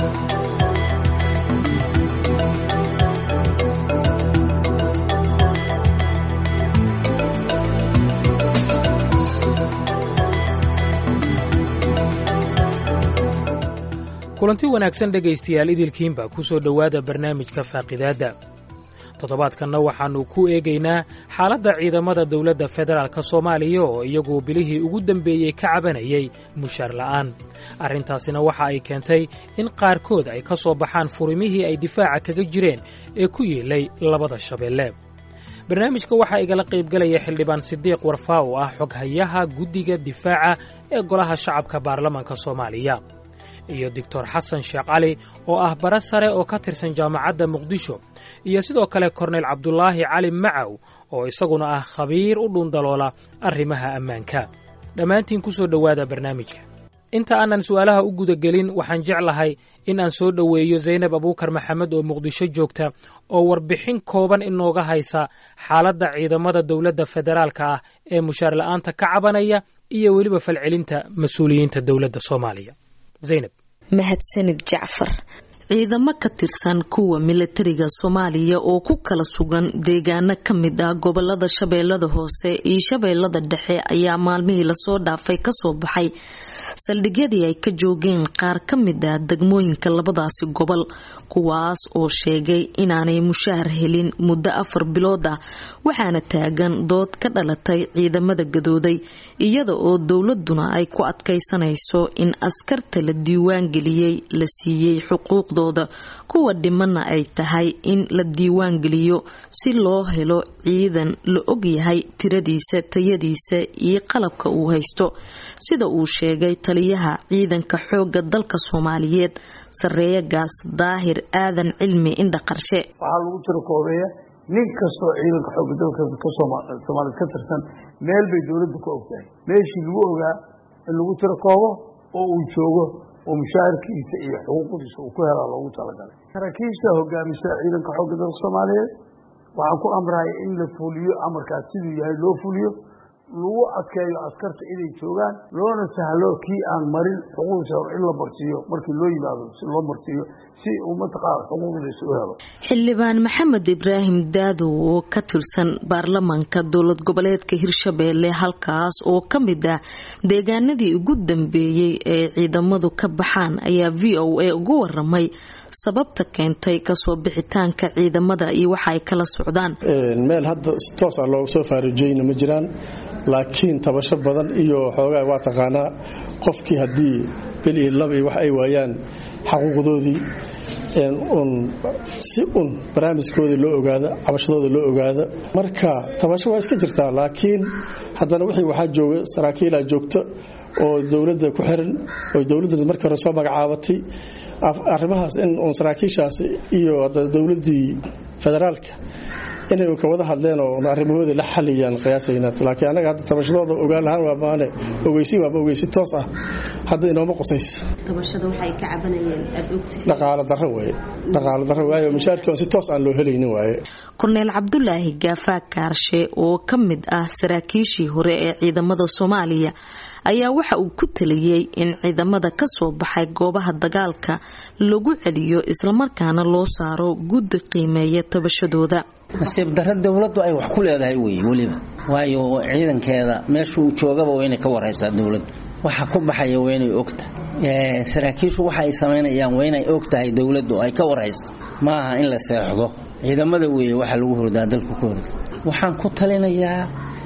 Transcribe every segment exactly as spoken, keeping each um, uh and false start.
kulanti wanaagsan dhegaystayaal idilkiinba ku soo dhowaada barnaamijka faaqidaadda toddobaadkanna waxaannu ku eegaynaa xaaladda ciidamada dawladda federaalka soomaaliya oo iyagu bilihii ugu dambeeyey ka cabanayay mushaar la'aan arrintaasina waxa ay keentay in qaarkood ay ka soo baxaan furimihii ay difaaca kaga jireen ee ku yeelay labada shabeelle barnaamijka waxaa igala qaybgalaya xildhibaan sidiiq warfaa oo ah xoghayaha guddiga difaaca ee golaha shacabka baarlamaanka soomaaliya iyo doctor xasan sheekh cali oo ah bara sare oo ka tirsan jaamacadda muqdisho iyo sidoo kale korneyl cabdulaahi cali macaw oo isaguna ah khabiir u dhundaloola arrimaha ammaanka dhammaantiin ku soo dhowaada barnaamijka inta aanan su'aalaha u gudagelin waxaan jeclahay in aan soo dhoweeyo zaynab abuukar maxamed oo muqdisho joogta oo warbixin kooban inooga haysa xaaladda ciidamada dawladda federaalka ah ee mushaar la'aanta ka cabanaya iyo weliba falcelinta mas-uuliyiinta dawladda soomaaliya zaynab mahadsanid jacfar ciidamo ka tirsan kuwa militariga Soomaaliya oo ku kala sugan deegaano ka mid ah gobolada Shabeellada Hoose iyo Shabeellada Dhexe ayaa maalmihii la soo dhaafay ka soo baxay saldhigyadii ay ka joogeen qaar ka mid ah degmooyinka labadaasi gobol kuwaas oo sheegay inaanay mushaar helin muddo afar bilood ah waxaana taagan dood ka dhalatay ciidamada gadooday iyada oo dowladuna ay ku adkaysanayso in askarta la diiwaan geliyay la siiyay xuquuqdooda kuwa dhimana ay tahay in la diiwaan geliyo si loo helo ciidan la og yahay tiradiisa tayadiisa iyo qalabka uu haysto sida uu sheegay taliyaha ciidanka xooga dalka Soomaaliyeed sareeya gaas daahir aadan cilmi indha qarshe waxa lagu tiro koobeeya nin kasto ciidanka xooga dalka ka Soomaaliyeed ka tirsan meel bay dawladdu ku ogtahay meeshii lagu ogaa in lagu tiro koobo oo uu joogo oo mushaarkiisa iyo xuquuqdiisa uu ku helo loogu talagalay saraakiisha hogaamisa ciidanka xooga dalka Soomaaliyeed waxaan ku amray in la fuliyo amarkaas sidoo yahay loo fuliyo lagu adkeeyo askarta inay joogaan loona sahlo kii aan marin xuquuqdiisa in la barsiiyo markii loo yimaado si loo marsiiyo si ummadda qaar xuquuqdiisa u helo xildhibaan maxamed ibraahim daado oo ka tirsan baarlamaanka dowlad goboleedka Hirshabeelle halkaas oo ka mid ah deegaanadii ugu dambeeyay ee ciidamadu ka baxaan ayaa V O A ugu waramay sababta keentay ka soo bixitaanka ciidamada iyo waxa ay kala socdaan meel hadda toos ah loo soo faarijayna ma jiraan laakiin tabasho badan iyo xoogaa waa taqaanaa qofkii hadii bil iyo laba wax ay waayaan xaquuqdoodii een un si un barnaamijkooda loo ogaado cabashadooda loo ogaado marka tabasho waa iska jirtaa laakiin haddana wixii waxa jooga saraakiil ah joogto oo dawladda ku xiran oo dawladda markii hore soo magacaabatay arrimahaas in on saraakiishaas iyo dawladdii federaalka inay ka wada hadleen oo arrimahooda la xaliyaan qiyaasayna laakiin anaga hadda tabashadooda ogaan lahaan waa maane ogeysi waa ogeysi toos ah hadda inooma qosays tabashada waxay ka cabanayeen aad ogtay dhaqaale darro way dhaqaale darro way mushaarkiisa si toos aan loo helaynin way korneyl cabdulaahi gaafa kaarshe oo ka mid ah saraakiishii hore ee ciidamada Soomaaliya ayaa waxa uu ku taliyay in ciidamada ka soo baxay goobaha dagaalka lagu celiyo isla markaana loo saaro guddi qiimeeya tabashadooda nasiib darro dawladdu ay wax ku leedahay way waliba waayo ciidankeeda meesha uu joogaba waa inay ka waraysaa dawladdu waxa ku baxaya waa inay ogta ee saraakiishu waxa ay sameynayaan waa inay ogtahay dawladdu ay ka waraysaa ma aha in la seexdo ciidamada weeye waxa lagu hurdaa dalku ku hurda waxaan ku talinayaa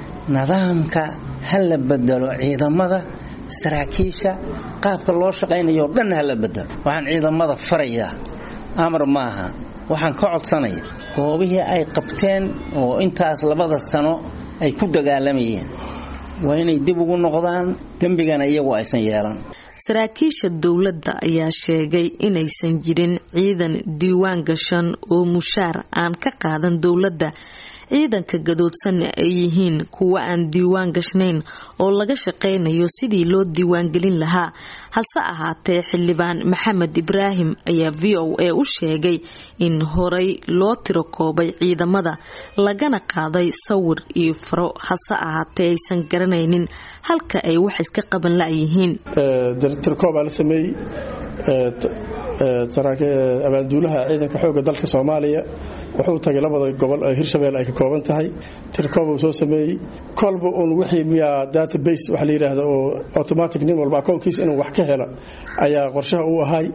nidaamka hal la bedelo ciidamada saraakiisha qaabka loo shaqeynayo dhan hal la bedelo waxaan ciidamada farayaa amar maaha waxaan ka codsanayaa goobihii ay qabteen oo intaas labada sano ay ku dagaalamayeen waa inay dib ugu noqdaan dambigana iyagu aysan yeelan saraakiisha dawladda ayaa sheegay inaysan jirin ciidan diiwaan gashan oo mushaar aan ka qaadan dawladda ciidanka gadoodsan ay yihiin kuwa aan diiwaan gashnayn oo laga shaqeynayo sidii loo diiwaan gelin lahaa hase ahaatee xildhibaan maxamed ibraahim ayaa V O A u sheegay in horay loo tiro koobay ciidamada lagana qaaday sawir iyo faro hase ahaatee aysan garanaynin halka ay wax iska qaban la yihiin ee tiro koob la sameeyay abaanduulaha ciidanka xoogga dalka Soomaaliya wuxuu tagay labada gobol ee Hirshabeelle ay ka kooban tahay tirkoob uu soo sameeyay kolba uu wixii miya database wax la yiraahdo oo automatic nin walba akoonkiisa inuu wax ka helo ayaa qorshaha uu ahay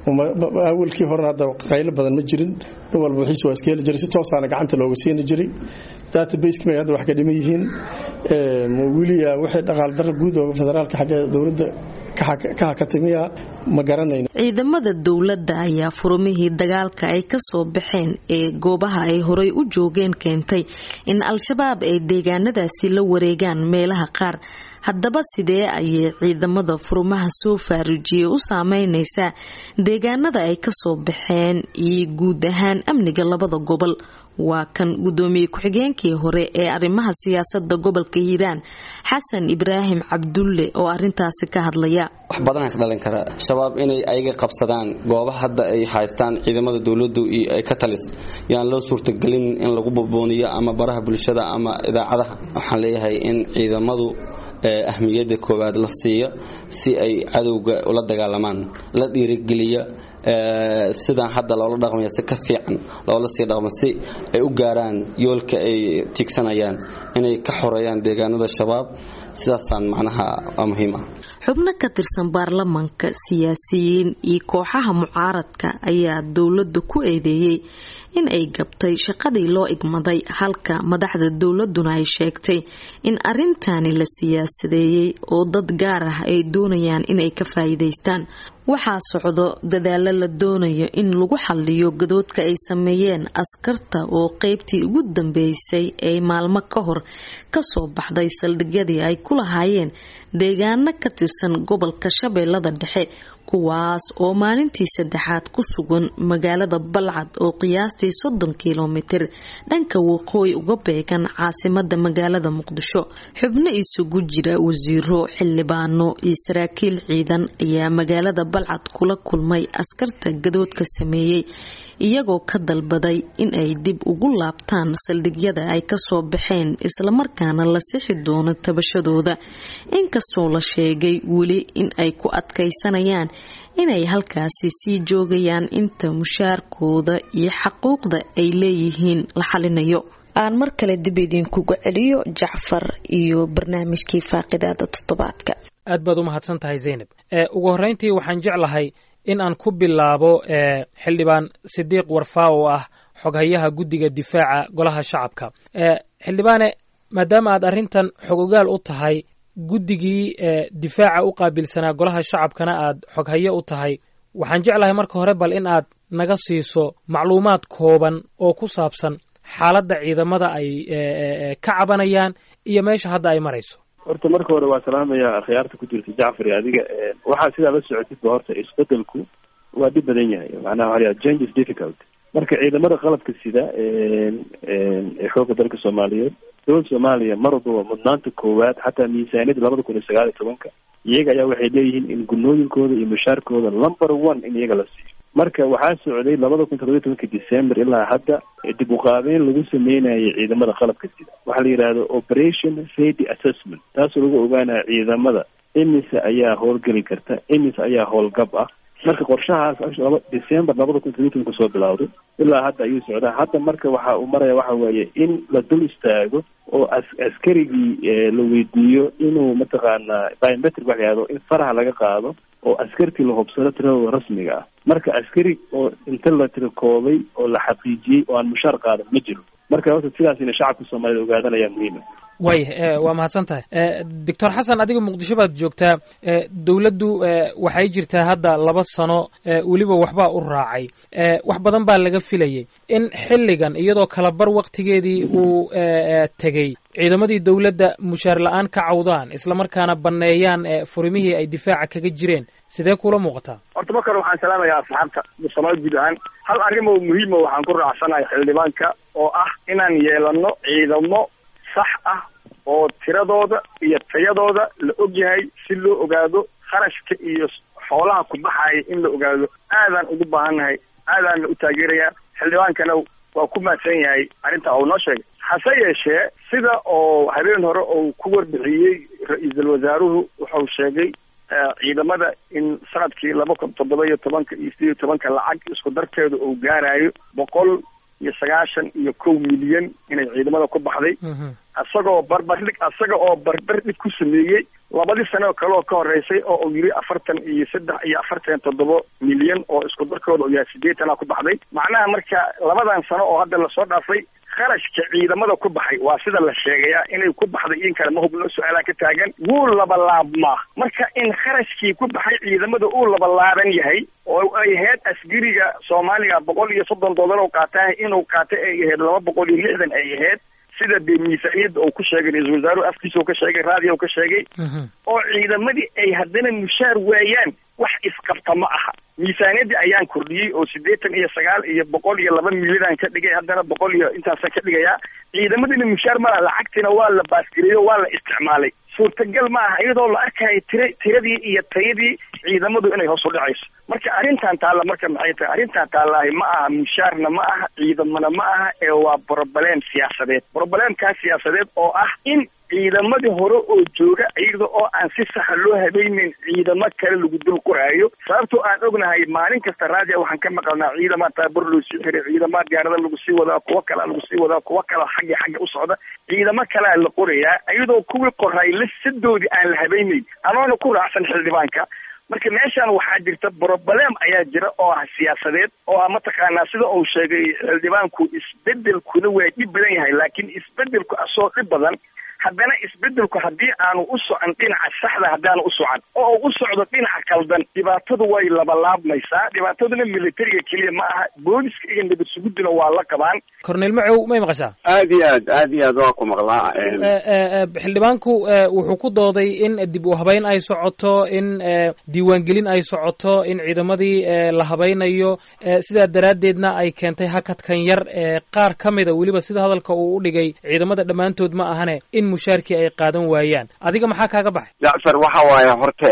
awalkii hore hadda qayl badan ma jirin in walba wixii soo iskeel jiray si toos ah gacanta looga siin jiray database kuma hadda wax ka dhiman yihiin ee wiliya wixii dhaqaal dar guud oo federaalka xagga dawladda ka ka timiya ma garanayno ciidamada dawladda ayaa furumihii dagaalka ay ka soo baxeen ee goobaha ay horay u joogeen keentay in al-shabaab ay deegaanadaasi la wareegaan meelaha qaar haddaba sidee ayay ciidamada furumaha soo faaruujiyay u saameynaysaa deegaanada ay ka soo baxeen iyo guud ahaan amniga labada gobol waa kan gudoomiye ku-xigeenkii hore ee arrimaha siyaasadda gobolka Hiiraan Xasan Ibraahim Cabdulle oo arintaasi ka hadlaya wax badan ka dhalan kara shabaab inay ayaga qabsadaan goobaha hadda ay haystaan ciidamada dawladdu iyo ay ka talis yaan loo suurtagelin in lagu bobooniyo ama baraha bulshada ama idaacadaha waxaan leeyahay in ciidamadu ahmiyada koowaad la siiyo si ay cadowga ula dagaalamaan la dhiirigeliyo sidaan hadda loola dhaqmayo si ka fiican loola sii dhaqmo si ay u gaaraan yoolka ay tigsanayaan inay ka xoreeyaan deegaanada shabaab sidaasaan macnaha muhiim ah xubno ka tirsan baarlamaanka siyaasiyiin iyo kooxaha mucaaradka ayaa dawladda ku eedeeyay in ay gabtay shaqadii loo igmaday halka madaxda dawladuna ay sheegtay in arintani la siyaasadeeyay oo dad gaar ah ay doonayaan inay ka faa'iideystaan waxaa socdo dadaalo la doonayo in lagu xalliyo gadoodka ay sameeyeen askarta oo qaybtii ugu dambeysay ee maalmo ka hor ka soo baxday saldhigyadii ay ku lahaayeen deegaano ka tirsan gobolka Shabeellada Dhexe kuwaas oo maalintii saddexaad ku sugan magaalada Balcad oo qiyaastii soddon kiiloomitir dhanka waqooyi uga beegan caasimadda magaalada Muqdisho xubno isugu jira wasiiro xildhibaano iyo saraakiil ciidan ayaa magaalada Balcad kula kulmay askarta gadoodka sameeyay iyagoo ka dalbaday in ay dib ugu laabtaan saldhigyada ay ka soo baxeen isla markaana la sixi doono tabashadooda inkastoo la sheegay weli in ay ku adkaysanayaan inay halkaasi sii joogayaan inta mushaarkooda iyo xaquuqda ay leeyihiin la xalinayo aan mar kale dib idinkugu celiyo Jacfar iyo barnaamijkii faaqidaada toddobaadka aad baad u mahadsan tahay Zainab ee ugu horeyntii waxaan jeclahay in aan ku bilaabo ee xildhibaan Sidiiq Warfaa oo ah xoghayaha guddiga difaaca golaha shacabka ee xildhibaane maadaama aad arintan xogogaal u tahay guddigii ee difaaca u qaabilsanaa golaha shacabkana aad xoghaye u tahay waxaan jeclahay marka hore bal in aad naga siiso macluumaad kooban oo ku saabsan xaaladda ciidamada ay ka cabanayaan iyo meesha hadda ay marayso horta marka hore waa salaamaya akhyaarta ku jirta Jacfar adiga waxa sida la socotid horta isbedelku waa dib badan yahay macnaha waxa la change is difficult marka ciidamada qalabka sida ee ee xoogga dalka Soomaaliyeed dowladda Soomaaliya marba mudnaanta koowaad xataa miisaaniyada laba kun iyo sagaal iyo toban iyaga ayaa waxay leeyihiin in gunooyinkooda iyo mushaarkooda number one in iyaga la siiyo marka waxaa socday laba kun iyo toddoba iyo toban December ilaa hadda dib u qaabeyn lagu sameeyay ciidamada qalabka sida waxa la yiraahdo operation safety assessment taas oo lagu ogaanayo ciidamada imisa ayaa howlgali karta imisa ayaa howlgab ah marka qorshahaas December laba kun iyo toddoba iyo toban soo bilowday ilaa hadda ayuu socdaa hadda marka waxa uu maraya waxa weeye in la dul istaago oo askarigii la weydiiyo inuu mataqaana biometric wax yaado in faraha laga qaado oo askartii la hubsado tirada rasmiga ah marka askari oo inta la tirkoobay oo la xaqiijiyay oo aan mushaar qaadan ma jiro marka horta sidaas in shacabka Soomaaliyeed ogaadaan ayaa muhiim ah way waa mahadsan tahay Doctor Xasan adiga Muqdisho baad joogtaa dawladdu waxay jirtaa hadda laba sano waliba waxba u raacay wax badan baa laga filayay in xilligan iyadoo kala bar waqtigeedii uu tagay ciidamadii dawladda mushaar la'aan ka cawdaan isla markaana baneeyaan furimihii ay difaaca kaga jireen sidee kula muuqataa horta marka waxaan salaamayaa asxaabta Soomaaliyeed guud ahaan hal arrin oo muhiim ah waxaan ku raacsanahay xildhibaanka oo ah inaan yeelano ciidamo sax ah oo tiradooda iyo tayadooda la og yahay si loo ogaado kharashka iyo xoolaha ku baxaya in la ogaado aadan ugu baahanahay aadan u taageeraya xildhibaankana waa ku maadsan yahay arrinta uu noo sheegay hase yeeshee sida oo habeen hore uu ku warbixiyey ra'iisul wasaaruhu wuxuu sheegay ciidamada in sanadkii laba kun toddoba iyo tobanka iyo sideed iyo tobanka lacag isku darteeda uu gaarayo boqol iyo sagaashan iyo kow milyan inay ciidamada ku baxday isagoo barbardhig isaga oo barbardhig ku sameeyey labadii sano kale oo ka horeysay oo uu yiri afartan iyo saddex iyo afartan toddoba milyan oo isku darkooda uu yahay sideetan ku baxday macnaha marka labadan sano oo hadda la soo dhaafay kharashka ciidamada ku baxay waa sida la sheegaya inay ku baxday in kale ma hubno su'aalaha ka taagan wuu laba laabma marka in kharashkii ku baxay ciidamada uu laba laaban yahay oo ay ahayd asgariga Soomaaliya boqol iyo soddon dollar oo qaatay inuu qaatay ay ahayd laba boqol iyo lixdan ay ahayd sida miisaaniyada uu ku sheegay ra'iisul wasaaruhu afkiisa uu ka sheegay raadiyo uu ka sheegay oo ciidamadii ay haddana mushaar waayaan wax isqabta ma aha miisaaniyadii ayaan kordhiyey oo sideetan iyo sagaal iyo boqol iyo laba milyan ka dhigay haddana boqol iyo intaas ka dhigaya ciidamadina mushaar ma lacagtina waa la baasgareeyo waa la isticmaalay suurtagal ma aha iyadoo la arkayo tira tiradii iyo tayadii ciidamadu inay hoos u dhacayso marka arrintan taala marka maxay tahay arrintan taala ma aha mushaarna ma aha ciidamana ma aha ee waa problem siyaasadeed problemka siyaasadeed oo ah in ciidamadii hore oo jooga iyada oo aan si sax loo habaynin ciidamo kale lagu dul qoraayo sababtoo aan ognahay maalin kasta raadiyo waxaan ka maqalnaa ciidamada tabar loo sii xiray ciidamada gaarada lagu sii wadaa kuwa kale lagu sii wadaa kuwa kale xagga xagga u socda ciidamo kale la qorayaa iyadoo kuwii qoray la sidoodii aan la habaynin anoona ku raacsan xildhibaanka marka meeshan waxaa jirta problem ayaa jira oo ah siyaasadeed oo ah mataqaanaa sida uu sheegay xildhibaanku isbedelkuna waa dhib badan yahay laakiin isbedelku asoo dhib badan haddana isbedelku haddii aanu u socon dhinaca saxda haddaanu u socon oo u socdo dhinaca kaldan dhibaatadu way labalaabmaysaa dhibaataduna militariga keliya ma aha booliska iyo nabad suguduna waa la qabaan cornel macow may maqashaa aad iyo aad aad iyo aad waa ku maqlaa xildhibaanku wuxuu ku dooday in dib u habayn ay socoto in diiwaangelin ay socoto in ciidamadii la habaynayo sidaa daraaddeedna ay keentay hakadkan yar qaar ka mida weliba sida hadalka uu u dhigay ciidamada dhammaantood ma ahane in mushaarkii ay qaadan waayaan adiga maxaa kaaga baxay jacfar waxa waaye horta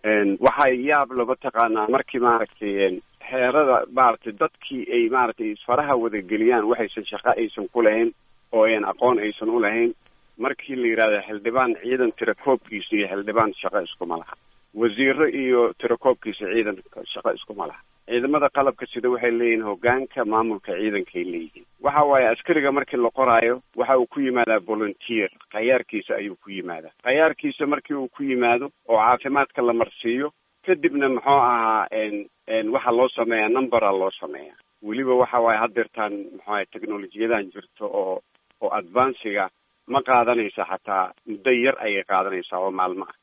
waxaa yaab laga taqaanaa markii maaragtay xeerada maaragtay dadkii ay maaragtay isfaraha wadageliyaan waxaysan shaqo aysan ku lahayn oo aan aqoon aysan u lahayn markii la yidhahdo xildhibaan ciidan tirakoobkiisa iyo xildhibaan shaqo iskuma laha wasiiro iyo tirakoobkiisa ciidan shaqo iskuma laha ciidamada qalabka sida waxay leeyihiin hoggaanka maamulka ciidankay leeyihiin waxa waaye askariga markii la qoraayo waxa uu ku yimaadaa volunteer qayaarkiisa ayuu ku yimaadaa qayaarkiisa markii uu ku yimaado oo caafimaadka la marsiiyo kadibna muxuu ahaa waxa loo sameeyaa numbera loo sameeyaa weliba waxa waaye haddeertaan muxuu ahay technolojiyadan jirto oo oo advanciga ma qaadanaysa xataa muddo yar ayay qaadanaysaa oo maalmo ah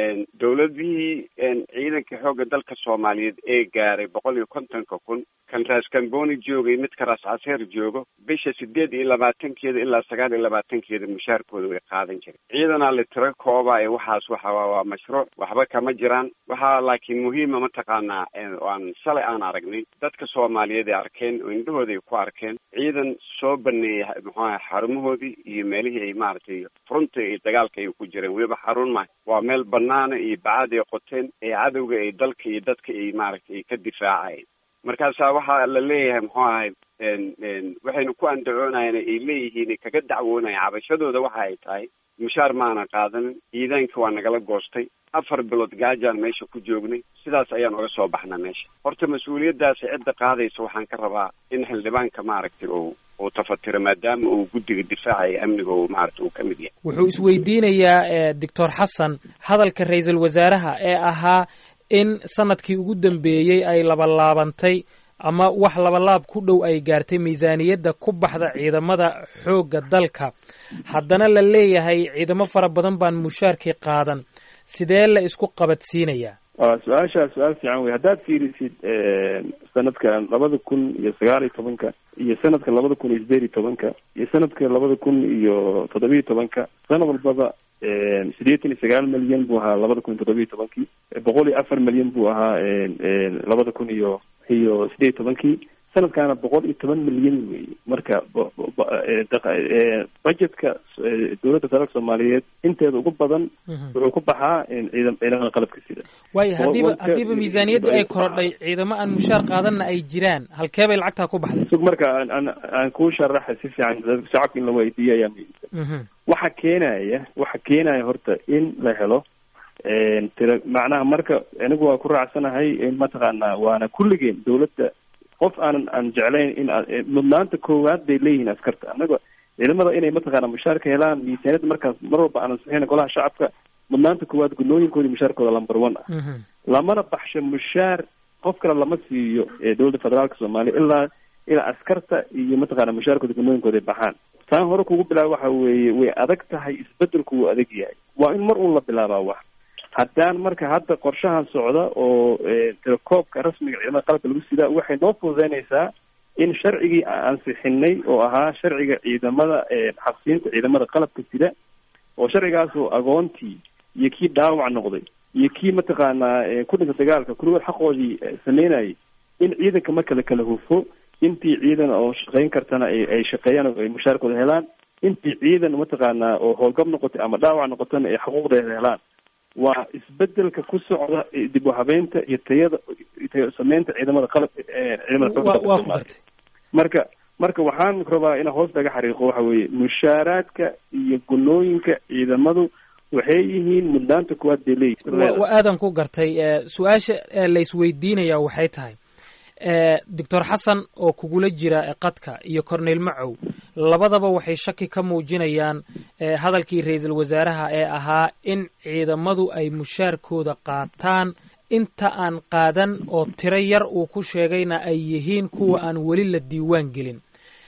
dawladihii ciidanka xoogga dalka Soomaaliyeed ee gaaray boqol iyo kontonka kun kan raas kamboni joogay mid ka raas caseer joogo bisha sideed iyo labaatankeeda ilaa sagaal iyo labaatankeeda mushaarkooda way qaadan jireen ciidana la tiro kooba ee waxaas waxa waa mashruuc waxba kama jiraan waxa laakiin muhiima mataqaanaa aan shalay aan aragnay dadka Soomaaliyeed ay arkeen oo indhahooda ay ku arkeen ciidan soo baneeyay muxuu ahaa xarumahoodii iyo meelihii ay maartay fronta ee dagaalka ay ku jireen weba xarun ma waa meel banaana iyo bacad ay qoteen ee cadowga ay dalka iyo dadka ay maaragtay ay ka difaacayeen markaasaa waxaa la leeyahay muxuu ahay waxaynu ku andacoonayeen ay leeyihiin kaga dacwoonaya cabashadooda waxa ay tahay mushaar maana qaadanin ciidaanka waa nagala goostay afar bilood gaajaan meesha ku joognay sidaas ayaan uga soo baxnaa meesha horta mas-uuliyaddaasi cidda qaadaysa waxaan ka rabaa in xildhibaanka maaragtay oo uu tafatiro maadaama uu guddiga difaacaya amniga uu maaragtay uu ka mid yahay wuxuu isweydiinayaa doctor xasan hadalka ra-iisul wasaaraha ee ahaa in sanadkii ugu dambeeyey ay labalaabantay ama wax labalaab ku dhow ay gaartay miisaaniyadda ku baxda ciidamada xoogga dalka haddana la leeyahay ciidamo fara badan baan mushaarkii qaadan sidee la isku qabadsiinayaa su-aashaa su-aal fiican wey haddaad fiirisid sanadkan labada kun iyo sagaal iyo tobanka iyo sanadka labada kun iyo sideed iyo tobanka iyo sanadka labada kun iyo toddobiyo tobanka sanad walbaba sideetan iyo sagaal milyan buu ahaa labada kun iyo toddobiyo tobankii boqol iyo afar milyan buu ahaa labada kun iyo iyo sideed iyo tobankii sanadkaana boqol iyo toban milyan wey marka budgetka dowladda dalka Soomaaliyeed inteeda ugu badan wuxuu ku baxaa ciidan ciidamada qalabka sida way hadiiba hadiiba miisaaniyadda ay korodhay ciidamo aan mushaar qaadanna ay jiraan halkee bay lacagta ku baxday sug marka aan aan ku sharaxay si fiican shacabka in la weydiiyo ayaa waxa keenaya waxa keenaya horta in la helo tira macnaha marka anigu waa ku raacsanahay mataqaanaa waana kulligeen dawladda qof aanan aan jeclayn in mudnaanta koowaad bay leeyihiin askarta anaga ciidamada inay mataqaanaa mushaarka helaan miisaaniyadda markaas mar walba aanan saxeyn golaha shacabka mudnaanta koowaad gunooyinkoodii mushaarkooda lambar one ah lamana baxsho mushaar qof kale lama siiyo dowladda federaalka soomaaliya ilaa ilaa askarta iyo mataqaana mushaarkooda gunooyinkooda baxaan taan hore kugu bilaaba waxa weeye way adag tahay isbedelku wuu adag yahay waa in mar uun la bilaabaa wax haddaan marka hadda qorshahan socda oo tirakoobka rasmiga ciidamada qalabka lagu sidaa waxay noo fududeynaysaa in sharcigii ansixinay oo ahaa sharciga ciidamada xabsiinta ciidamada qalabka sida oo sharcigaasoo agoontii iyo kii dhaawac noqday iyo kii mataqaanaa ku dhinta dagaalka kulligood xaqoodii sameynayay in ciidanka marka la kala hufo intii ciidan oo shaqayn kartana ay shaqeeyaan oo ay mushaarkooda helaan intii ciidan mataqaanaa oo howlgab noqotay ama dhaawac noqotana ay xuquuqdeeda helaan waa isbedelka ku socda dib u habeynta iyo tayada tayo sameynta ciidamada qalab ciidamada Soomaaliya marka marka waxaan rabaa in hoos laga xariiqo waxa weeye mushaaraadka iyo gunooyinka ciidamadu waxay yihiin mudnaanta kuwaad bay leeyihiin waa aadan ku gartay su-aasha la isweydiinaya waxay tahay doctor xasan oo kugula jira qadka iyo cornel macow labadaba waxay shaki ka muujinayaan hadalkii ra-iisul wasaaraha ee ahaa in ciidamadu ay mushaarkooda qaataan inta aan qaadan oo tiro yar uu ku sheegayna ay yihiin kuwa aan weli la diiwaan gelin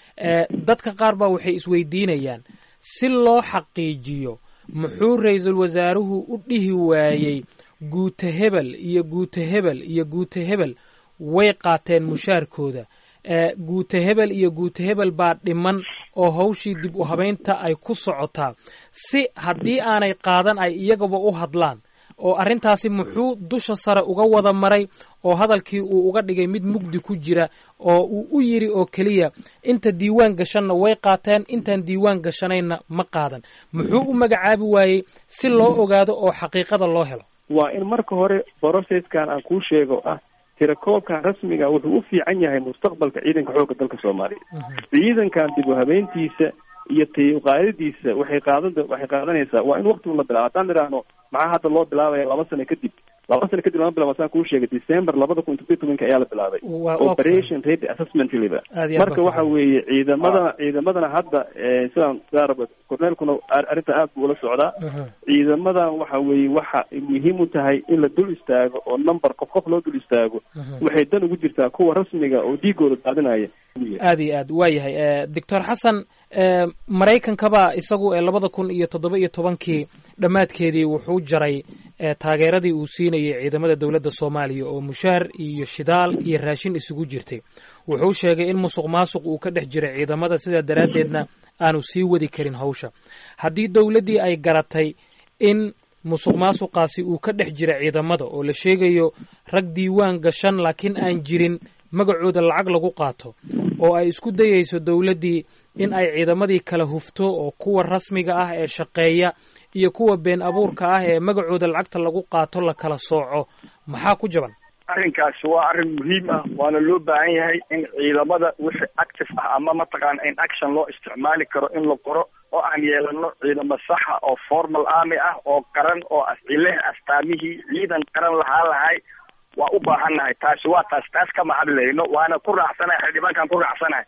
dadka qaar baa waxay isweydiinayaan si loo xaqiijiyo muxuu ra-iisul wasaaruhu u dhihi waayey guuta hebel iyo guuta hebel iyo guuta hebel way qaateen mushaarkooda guuta hebel iyo guuta hebel baa dhiman oo hawshii dib u habeynta ay ku socotaa si haddii aanay qaadan ay iyagaba u hadlaan oo arrintaasi muxuu dusha sare uga wada maray oo hadalkii uu uga dhigay mid mugdi ku jira oo uu u yiri oo keliya inta diiwaan gashanna way qaateen intaan diiwaan gashanayna ma qaadan muxuu u magacaabi waayey si loo ogaado oo xaqiiqada loo helo waa in marka hore processkan aan kuu sheego ah tirakoobkan rasmiga wuxuu u fiican yahay mustaqbalka ciidanka xoogga dalka Soomaaliya ciidankan dib u habeyntiisa iyo tayuqaadidiisa waxay qaadan waxay qaadanaysaa waa in waqti la bilaabo haddaan idhaahno maxaa hadda loo bilaabaya laba sano kadib laba sano kadib lama bilaabo saan kuu sheegay December labada kun iyo tobanka ayaa la bilaabay operation ready assessment liba marka waxa weeye ciidamada ciidamadana hadda sidaan saaraba korneelkuna arrinta aad buu ula socdaa ciidamadan waxa weeye waxa muhiim u tahay in la dul istaago oo number qof qof loo dul istaago waxay dan ugu jirtaa kuwa rasmiga oo dhiigooda daadinaya aad iyo aad waayahay doctor xasan maraykankaba isagu ee labada kun iyo toddoba iyo tobankii dhammaadkeedii wuxuu jaray taageeradii uu siinayay ciidamada dowladda Soomaaliya oo mushaar iyo shidaal iyo raashin isugu jirtay wuxuu sheegay in musuq maasuq uu ka dhex jiray ciidamada sidaa daraaddeedna aanu sii wadi karin hawsha haddii dowladdii ay garatay in musuq maasuqaasi uu ka dhex jira ciidamada oo la sheegayo rag diiwaan gashan laakiin aan jirin magacooda lacag lagu qaato oo ay isku dayayso dowladdii in ay ciidamadii kala hufto oo kuwa rasmiga ah ee shaqeeya iyo kuwa been abuurka ah ee magacooda lacagta lagu qaato la kala sooco maxaa ku jaban arrinkaasi waa arrin muhiim ah waana loo baahan yahay in ciidamada wixii active ah ama mataqaana in action loo isticmaali karo in la qoro oo aan yeelano ciidamo saxa oo formal army ah oo qaran oo ascileh astaamihii ciidan qaran lahaa lahay waa u baahannahay taasi waa taas taas kama hadlayno waana ku raacsanahay xildhibaankaan ku raacsanahay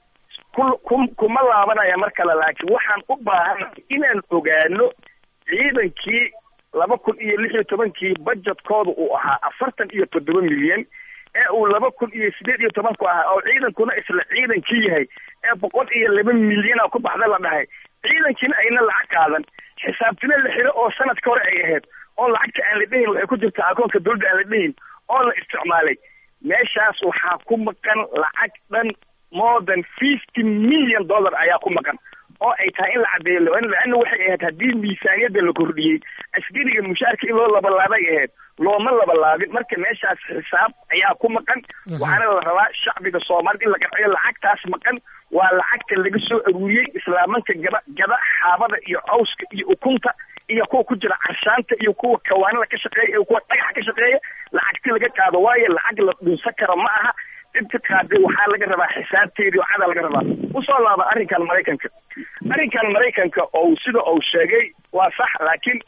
kuma laabanaya mar kale laakiin waxaan u baahanahay inaan ogaano ciidankii laba kun iyo lix iyo tobankii budgetkooda uu ahaa afartan iyo toddoba milyan ee uu laba kun iyo sideed iyo tobanku ahaa oo ciidankuna isla ciidankii yahay ee boqol iyo laba milyana ku baxda la dhahay ciidankiina ayna lacag qaadan xisaabtina la xiro oo sanadka hore ay ahayd oo lacagta aan la dhihin waxay ku jirtaa akoonka dowladda aan la dhihin oo la isticmaalay meeshaas waxaa ku maqan lacag dhan more than fifty million dollar ayaa ku maqan oo ay tahay in la caddeeyo laana waxay ahayd haddii miisaaniyadda la kordhiyey askariga mushaarka in loo labalaabay ahayd looma labalaabin marka meeshaas xisaab ayaa ku maqan waxaana la rabaa shacbiga soomaalida in la qanciyo lacagtaas maqan waa lacagta laga soo aruuriyey islaamanka gaba gaba xaabada iyo cawska iyo ukunta iyo kuwa ku jira carshaanta iyo kuwa kawaanada ka shaqeeya iyo kuwa dhagaxa ka shaqeeya lacagtii laga qaado waayo lacag la dhunsan karo ma aha inta qaaday waxaa laga rabaa xisaabteedii waxaa laga rabaa usoo laaba arrinkan maraykanka arrinkan maraykanka oo sida uu sheegay waa sax laakiin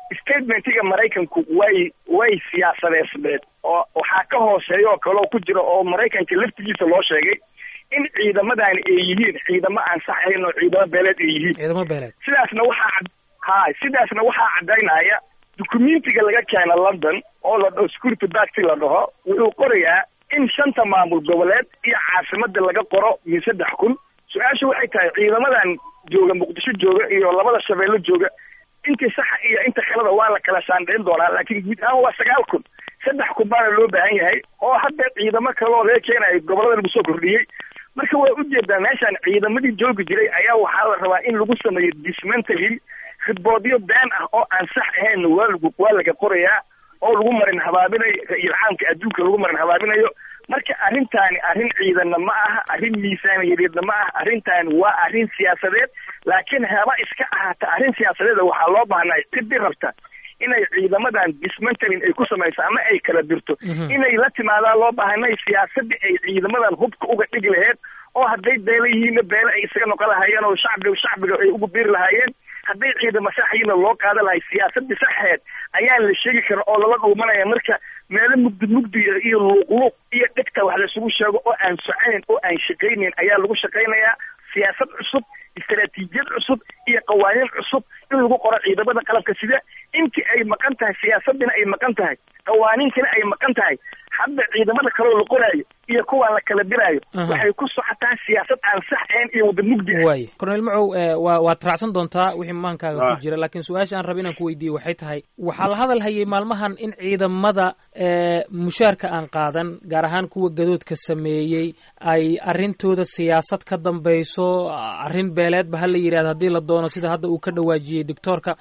statementiga maraykanku way way siyaasadeysneed oo waxaa ka hooseeya oo kale oo ku jira oo maraykanka laftigiisa loo sheegay in ciidamadan ay yihiin ciidamo aan sax ahayn oo ciidamo beeleed ay yihiin ciidamo beeleed sidaasna waxaa ha sidaasna waxaa cadaynaya dukumentiga laga keena London oo la dhaho security back la dhaho wuxuu qorayaa in shanta maamul goboleed iyo caasimada laga qoro min saddex kun su-aashu waxay tahay ciidamadan jooga muqdisho jooga iyo labada shabeello jooga intii saxa iyo inta kalada waa la kala saandhayn doonaa laakiin guud ahaan waa sagaal kun saddex kun baana loo baahan yahay oo hadda ciidamo kaloo laga keenayo gobolada lagu soo kordhiyey marka waa ujeedaa meeshaan ciidamadii joogi jiray ayaa waxaa la rabaa in lagu sameeyo dismantling khidboodyo been ah oo aan sax ahayn waa lagu waa laga qorayaa oo lagu marin habaabinayo ilcaamka adduunka lagu marin habaabinayo marka arrintaani arrin ciidanna ma aha arrin miisaaniyadeedna ma aha arrintaani waa arrin siyaasadeed laakiin haba iska ahaata arrin siyaasadeeda waxaa loo baahnaa ciddi rabta inay ciidamadan dismantling ay ku samayso ama ay kala dirto inay la timaadaan loo baahnay siyaasadii ay ciidamadan hubka uga dhigi laheyd oo hadday beela yihiinna beele ay isaga noqon lahaayeen oo shacbiga shacbiga ay ugu biiri lahaayeen hadday ciidamo saxyiina loo qaada lahay siyaasadii saxeed ayaan la sheegi karin oo lala dhuumanaya marka meelo mugdi mugdi iyo luuqluuq iyo dhegta wax la isugu sheego oo aan soconayn oo aan shaqaynayn ayaa lagu shaqaynayaa siyaasad cusub istaraatiijiyad cusub iyo qawaaniin cusub in lagu qoro ciidamada qalabka sida intii ay maqan tahay siyaasadina ay maqan tahay qawaaniinkana ay maqan tahay hadda ciidamada kaloo la qoraayo iyo kuwaan la kala diraayo waxay ku socotaa siyaasad aan sax ahayn iyo wada mugdi waay Colonel Macow waa waad raacsan doontaa wixii maankaaga ku jira laakiin su-aasha aan rabo inaan ku weydiiyo waxay tahay waxaa la hadal hayay maalmahan in ciidamada mushaarka aan qaadan gaar ahaan kuwa gadoodka sameeyey ay arrintooda siyaasad ka dambayso arrin beeleedba ha la yidhahdo haddii la doono sida hadda uu ka dhawaajiyey doctoorka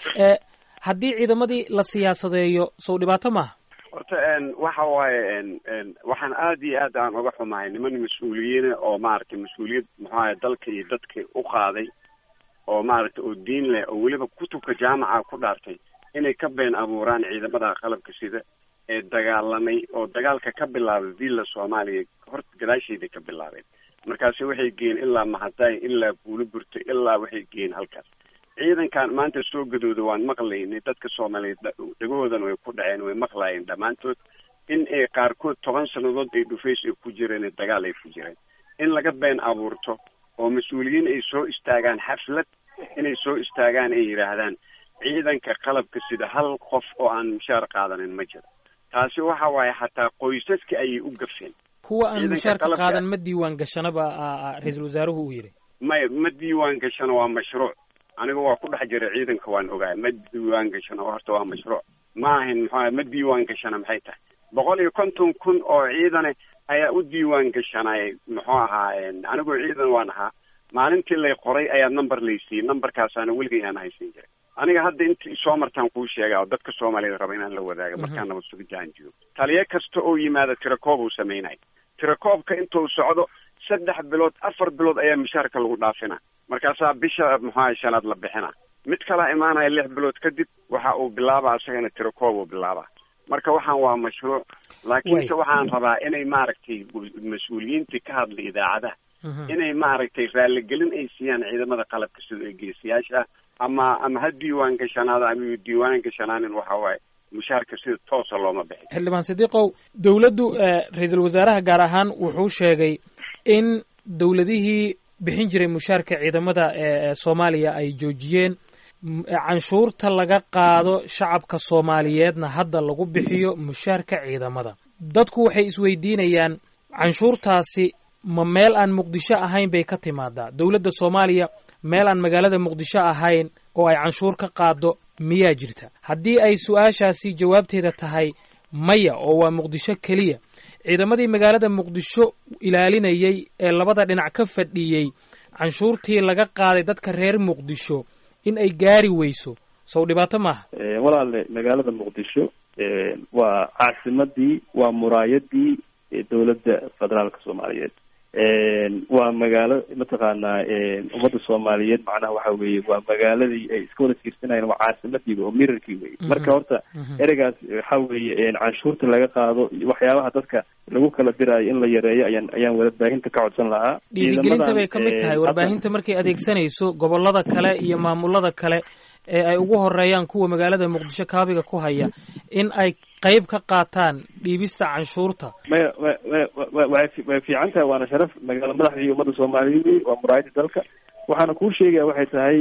haddii ciidamadii la siyaasadeeyo sow dhibaato maaha horta waxa waaye waxaan aad iyo aad aan uga xumahay niman mas-uuliyiin oo maaragtay mas-uuliyad muxuu ahay dalka iyo dadka u qaaday oo maaragtay oo diin leh oo weliba kutubka jaamaca ku dhaartay inay ka been abuuraan ciidamada qalabka sida ee dagaalamay oo dagaalka ka bilaabay villa Soomaaliya horta gadaasheeda ka bilaabeen markaasi waxay geeyeen ilaa Mahaday ilaa Buuliburta ilaa waxay geeyeen halkaas ciidankan maanta soo gadooda waan maqlaynay dadka Soomaaliyeed dhagoodan way ku dhaceen way maqlaayeen dhamaantood in ay qaarkood toban sanadood ay dhufays ay ku jireen dagaal ay ku jireen in laga been abuurto oo mas-uuliyiin ay soo istaagaan xaflad inay soo istaagaan ay yiraahdaan ciidanka qalabka sida hal qof oo aan mushaar qaadanin ma jiro taasi waxa waaye xataa qoysaska ayay u gafeen kuwa aan mushaarka qaadan ma diiwaan gashanaba ra'iisul wasaaruhu uu yiri ma ma diiwaan gashana waa mashruuc aniga waa ku dhex jiray ciidanka waan ogaay ma diiwaan gashana horta waa mashruuc ma ahin maxaa ma diiwaan gashana maxay tahay boqol iyo konton kun oo ciidan ayaa u diiwaan gashanay muxuu ahaa anigu ciidan waan ahaa maalintii lay qoray ayaa number laysiiyey numberkaasana weligay aan haysan jiray aniga hadda intii soo martaan kuu sheegaa oo dadka Soomaaliyeed raba inaan la wadaago markaan nabad sugidaan jiro taliye kasta oo yimaado tirakoob uu sameynay tirakoobka intuu socdo saddex bilood afar bilood ayaa mushaarka lagu dhaafina markaasaa bisha muxuu shanaad la bixina mid kala imaanaya lix bilood kadib waxa uu bilaabaa asagana tirakoob uu bilaabaa marka waxaan waa mashruuc laakiinse waxaan rabaa inay maaragtay mas-uuliyiintii ka hadla idaacadaha inay maaragtay raaligelin ay siiyaan ciidamada qalabka sida ee geesiyaasha ama ama ha diiwaan gashanaada ama diiwaan gashanaanin waxa waaye mushaarka sida toosa looma bixin xildhibaan Sidiiqow dawladdu ra'iisul wasaaraha gaar ahaan wuxuu sheegay in dawladihii bixin jiray mushaarka ciidamada ee Soomaaliya ay joojiyeen canshuurta laga qaado shacabka Soomaaliyeedna hadda lagu bixiyo mushaarka ciidamada dadku waxay isweydiinayaan canshuurtaasi ma meel aan Muqdisho ahayn bay ka timaadaa dawladda Soomaaliya meel aan magaalada Muqdisho ahayn oo ay canshuur ka qaado miyaa jirta haddii ay su-aashaasi jawaabteeda tahay maya oo waa Muqdisho kaliya ciidamadii magaalada Muqdisho ilaalinayay ee labada dhinac ka fadhiyay canshuurtii laga qaaday dadka reer Muqdisho in ay gaari weyso soo dhibaato maaha walaale magaalada Muqdisho waa caasimadii waa muraayadii dawladda federaalka Soomaaliyeed waa magaalo mataqaanaa ummadda Soomaaliyeed macnaha waxa weeye waa magaaladii ay iska wada fiirsanayeen waa caasimadii oo mirarkii weeye marka horta ereygaas waxa weeye canshuurta laga qaado waxyaabaha dadka lagu kala diraayo in la yareeyo ayaan ayaan warbaahinta ka codsan lahaa dhiirigelinta bay ka mid tahay warbaahinta markay adeegsanayso gobollada kale iyo maamulada kale ee ay ugu horeeyaan kuwa magaalada muqdisho kaabiga ku haya in ay qayb ka qaataan dhiibista canshuurta maya way fiican tahay waana sharaf magaala madaxda iyo ummadda soomaaliyeed waa muraayada dalka waxaana kuu sheegaya waxay tahay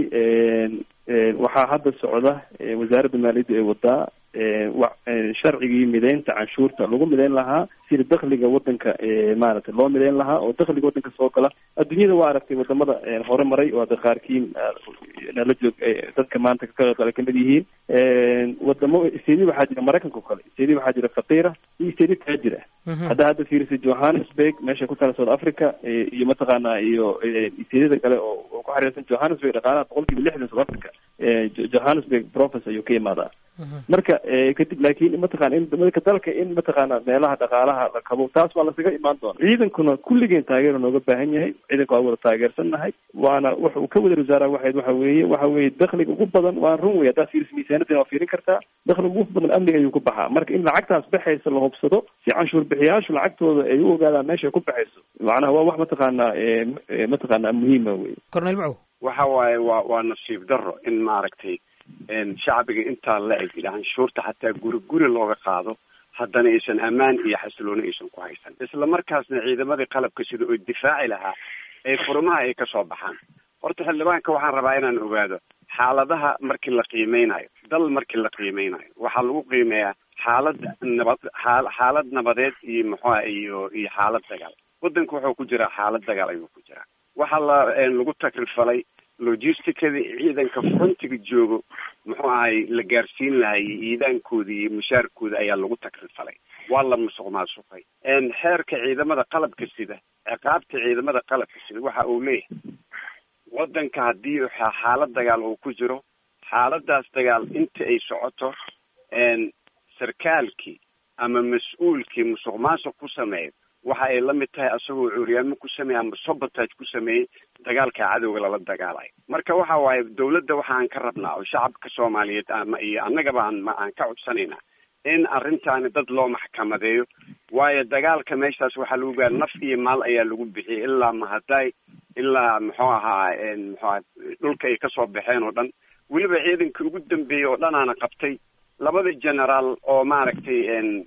waxaa hadda socda wasaaradda maaliyadda ee wadaa sharcigii mideynta canshuurta lagu mideyn lahaa sida dakliga wadanka maaragtay loo mideyn lahaa oo dakliga wadanka soo gala adduunyada waa aragtay wadamada hore maray oo hadda qaarkiin nala joog dadka maanta ka qeybgala kamid yihiin wadamo istedi waxaa jira maraykanka oo kale istedi waxaa jira faqiira iyo istedi taajir ah hadda hadda fiirisa johannesburg meesha ku tala south africa iyo mataqaana iyo istediyada kale oo ku xariirsan johannesburg dhaqaalaha boqol kiiba lixdan south africa johannesburg province ayuu ka imaadaa marka kadib laakiin mataqaana in marka dalka in mataqaana meelaha dhaqaalaha la kabo taas waa lasaga imaan doona ciidankuna kulligeen taageero nooga baahan yahay ciidanka waa wada taageersannahay waana waxa uu ka wada wasaara waxayd waxa weeye waxa weeye dakhliga ugu badan waa run wey haddaad fiiriso miisaanadina waa fiirin kartaa dakhliga ugu badan amniga ayuu ku baxaa marka in lacagtaas baxaysa la hubsado si canshuur bixiyaashu lacagtooda ay u ogaadaan meesha ay ku baxayso macnaha waa wax mataqaana mataqaana muhiima wey cornel macow waxa waaye waa waa nasiib darro in maaragtay shacbiga intaa la eg canshuurta xataa guri guri looga qaado haddana aysan ammaan iyo xasilooni aysan ku haysan isla markaasna ciidamadii qalabka sida oo difaaci lahaa ee furmaha ay kasoo baxaan horta xildhibaanka waxaan rabaa inaan ogaado xaaladaha markii la qiimeynayo dal markii la qiimeynayo waxaa lagu qiimeeyaa xaalad nabad xaalad nabadeed iyo muxua iyo iyo xaalad dagaal wadanka wuxuu ku jiraa xaalad dagaal ayuu ku jiraa waxaa la lagu takrifalay logisticada ciidanka frontiga joogo muxuu ahay la gaarsiin lahay ciidankooda iyo mushaarkooda ayaa lagu takrifalay waa la musuq maasuqay xeerka ciidamada qalabka sida ciqaabta ciidamada qalabka sida waxa uu leeyahay wadanka haddii xaalad dagaal uu ku jiro xaaladaas dagaal inta ay socoto sarkaalkii ama mas-uulkii musuq maasuq ku sameeya waxa ay la mid tahay asagoo cuuryaamo ku sameeyey ama sabotage ku sameeyey dagaalka cadowga lala dagaalayo marka waxa waaye dawladda waxaan ka rabnaa oo shacabka soomaaliyeed ama iyo annagaba aan aan ka codsanaynaa in arrintaani dad loo maxkamadeeyo waayo dagaalka meeshaas waxaa lagu gaara naf iyo maal ayaa lagu bixiyay ilaa mahaday ilaa muxuu ahaa muxua dhulka ay kasoo baxeen oo dhan weliba ciidanka ugu dambeeyey oo dhan aana qabtay labada generaal oo maaragtay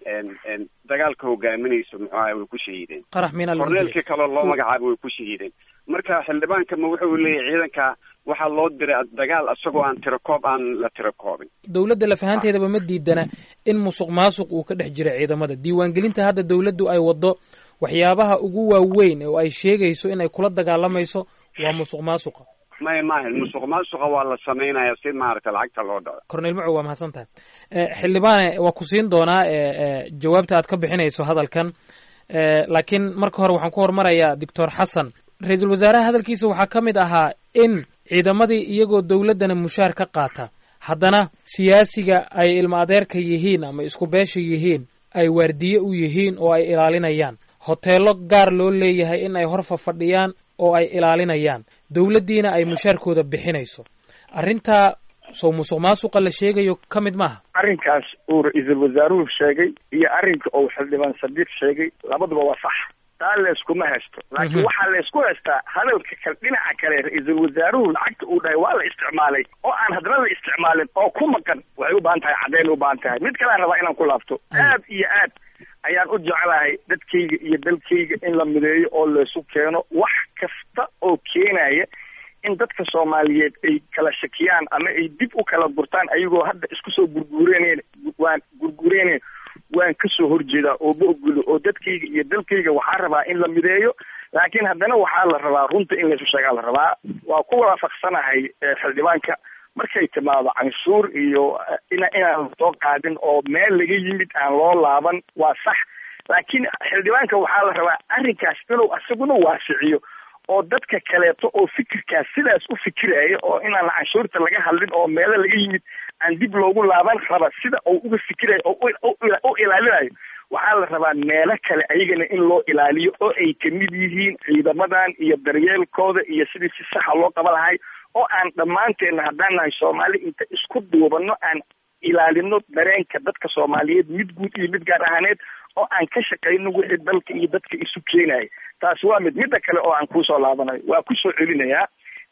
dagaalka hogaaminaysa muxuu ahay way ku shahiideen korneelkii kaloo loo magacaabo way ku shahiideen marka xildhibaanka ma wuxuu leeyahay ciidanka waxaa loo diray dagaal isagoo aan tirakoob aan la tirakoobin dawladda lafahanteedaba ma diidana in musuq maasuq uu ka dhex jiro ciidamada diiwaangelinta hadda dawladdu ay wado waxyaabaha ugu waaweyn oo ay sheegayso in ay kula dagaalamayso waa musuq maasuqa may maahan musuq maasuqa waa la sameynaya si maaragta lacagta loo dhaco cornel macow waa mahadsan tahay xildhibaane waa ku siin doonaa jawaabta aad ka bixinayso hadalkan laakiin marka hore waxaan ku hormarayaa doctor xasan ra-iisul wasaaraha hadalkiisa waxaa ka mid ahaa in ciidamadii iyagoo dawladdana mushaar ka qaata haddana siyaasiga ay ilma adeerka yihiin ama isku beesha yihiin ay waardiye u yihiin oo ay ilaalinayaan hoteelo gaar loo leeyahay in ay hor fafadhiyaan oo ay ilaalinayaan dawladdiina ay mushaarkooda bixinayso arrintaa soo musuq maasuqa la sheegayo ka mid maaha arrinkaas uu ra-iisul wasaaruhu sheegay iyo arrinka uu xildhibaan sadiiq sheegay labaduba waa sax taa layskuma haysto laakiin waxaa laysku haystaa hadalka kale dhinaca kale ra-iisul wasaaruhu lacagta uu dhahay waa la isticmaalay oo aan haddana la isticmaalin oo ku maqan waxay u baahan tahay caddeyn u baahan tahay mid kalean rabaa inaan ku laabto aad iyo aad ayaan u jeclahay dadkayga iyo dalkayga in la mideeyo oo laysu keeno wax kasta oo keenaya in dadka soomaaliyeed ay kala shakiyaan ama ay dib u kala gurtaan ayagoo hadda isku soo gurguureyneen waan gurguureyneen waan kasoo horjeedaa oo maogulo oo dadkayga iyo dalkayga waxaa rabaa in la mideeyo laakiin haddana waxaa la rabaa runta in laysu sheegaa la rabaa waa ku waafaqsanahay xildhibaanka markay timaado canshuur iyo ina inaan soo qaadin oo meel laga yimid aan loo laaban waa sax laakiin xildhibaanka waxaa la rabaa arrinkaas inuu isaguna waasiciyo oo dadka kaleeto oo fikirkaas sidaas u fikiraya oo inaan canshuurta laga hadlin oo meelo laga yimid aan dib loogu laaban raba sida uu uga fikirayo oo u ilaalinayo waxaa la rabaa meelo kale ayagana in loo ilaaliyo oo ay kamid yihiin ciidamadan iyo daryeelkooda iyo sidii si saxa loo qaba lahay oo aan dhammaanteena haddaan nahay soomaali inta isku duubano aan ilaalino dareenka dadka soomaaliyeed mid guud iyo mid gaar ahaaneed oo aan ka shaqayno wixii dalka iyo dadka isu keenaya taasi waa mid midda kale oo aan kusoo laabanayo waa kusoo celinayaa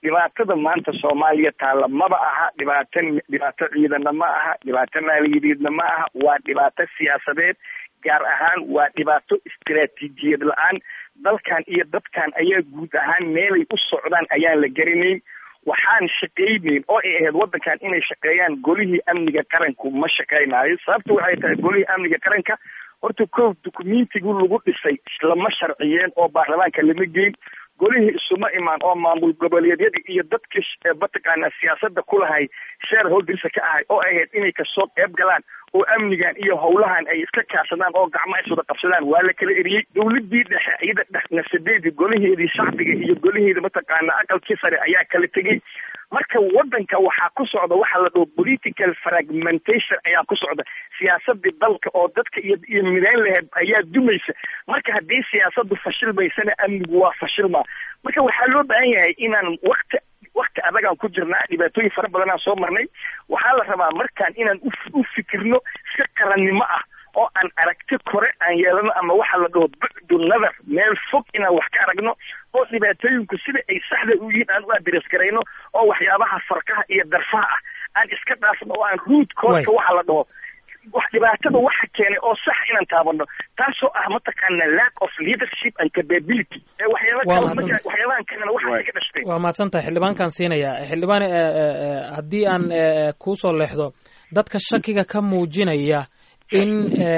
dhibaatada maanta soomaaliya taalla maba aha dhibaato dhibaato ciidana ma aha dhibaato maaliyadeedna ma aha waa dhibaato siyaasadeed gaar ahaan waa dhibaato istiraatiijiyad la-aan dalkan iyo dadkan ayaa guud ahaan meelay u socdaan ayaan la garanayn waxaan shaqaynayn oo ay ahayd waddankan inay shaqeeyaan golihii amniga qaranku ma shaqaynaayo sababta waxay tahay golihii amniga qaranka horta kow dukumentigu lagu dhisay lama sharciyeen oo baarlamaanka lama geyn golihii isuma imaan oo maamul goboleedyada iyo dadka mataqaanaa siyaasada ku lahay shareholdersa ka ahay oo ahayd inay kasoo qeyb galaan oo amnigan iyo howlahan ay iska kaashadaan oo gacmo is wada qabsadaan waa la kala eriyey dawladii dhexe iyada dhexnasadeedii goliheedii shacbiga iyo goliheeda mataqaanaa aqalkii sare ayaa kala tegey marka wadanka waxaa ku socda waxa la dhaho political fragmentation ayaa ku socda siyaasadii dalka oo dadka iyo iyo midayn laheyd ayaa dumaysa marka haddii siyaasadu fashilmaysana amnigu waa fashilma marka waxaa loo baahan yahay inaan wakti wakti adagaan ku jirnaa dhibaatooyin fara badanaan soo marnay waxaa la rabaa markaan inaan u fikirno si qarannimo ah oo aan aragti kore aan yeelano ama waxa la dhaho bucdu nadar meel fog inaan wax ka aragno oo dhibaatooyinku sida ay saxda u yihiin aan u adres garayno oo waxyaabaha farkaha iyo darfaha ah aan iska dhaafno oo aan root cause waxa la dhaho wax dhibaatada waxa keenay oo sax inaan taabano taasoo ah mataqaana lack of leadership and capability ee waxyaabahan kalena waxa ka dhashtay waa mahadsantahay xildhibaankaan siinaya xildhibaan haddii aan kuusoo leexdo dadka shakiga ka muujinaya in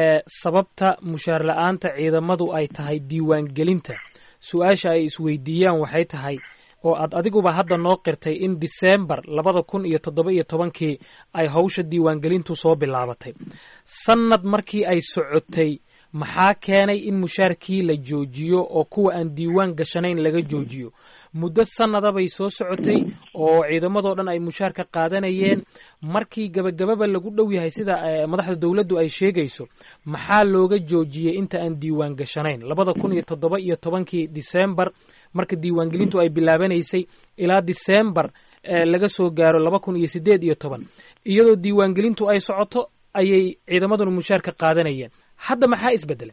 sababta mushaar la-aanta ciidamadu ay tahay diiwaangelinta su-aasha ay isweydiiyaan waxay tahay oo aad adiguba hadda noo qirtay in December labada kun iyo toddoba iyo tobankii ay hawsha diiwaangelintu soo bilaabatay sanad markii ay socotay maxaa keenay in mushaarkii la joojiyo oo kuwa aan diiwaan gashanayn laga joojiyo muddo sanada bay soo socotay oo ciidamadoo dhan ay mushaarka qaadanayeen markii gabagababa lagu dhow yahay sida madaxda dawladdu ay sheegayso maxaa looga joojiyey inta aan diiwaan gashanayn labada kun iyo toddoba iyo tobankii December marka diiwaangelintu ay bilaabanaysay ilaa December laga soo gaaro laba kun iyo siddeed iyo toban iyadoo diiwaangelintu ay socoto ayay ciidamaduna mushaarka qaadanayeen hadda maxaa isbedelay